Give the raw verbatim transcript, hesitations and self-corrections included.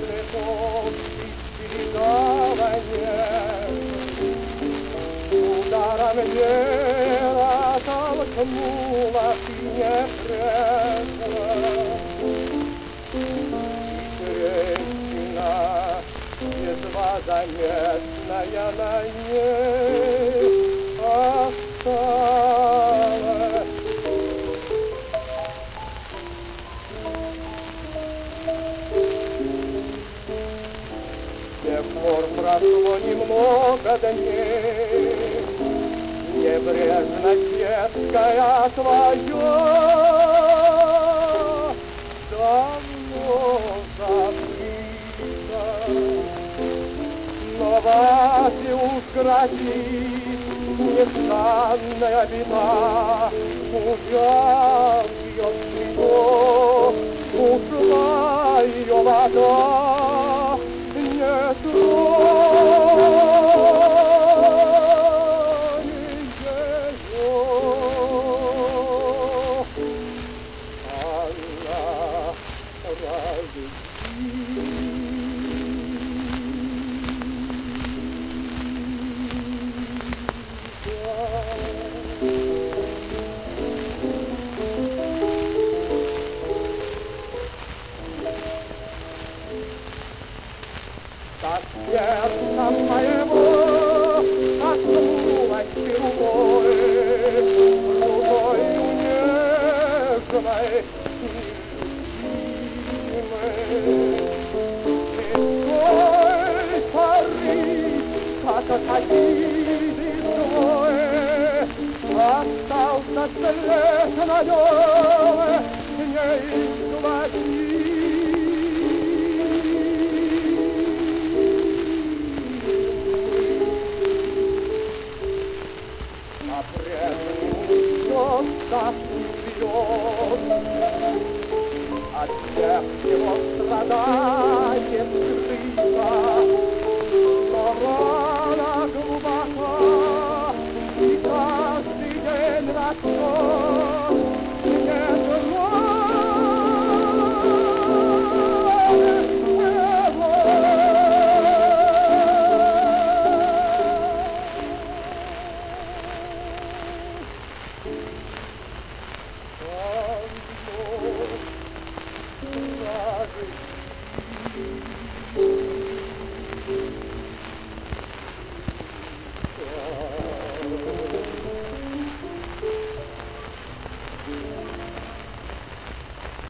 далеко передала нежно, ударом вера толкнула ты не прежно. Трещина едва заметная на ней осталась. С тех пор прошло немного дней, небрежно детская твоя давно забыта. Но Васе уж грозит нежданная беда, увяз ее цветок, ушла ее вода, не тронь ее, она разлюбит. Так сердца моего коснулась ты рукой, рукою нежной и любимой. И с той поры, как окатили двое, остался след на нем, не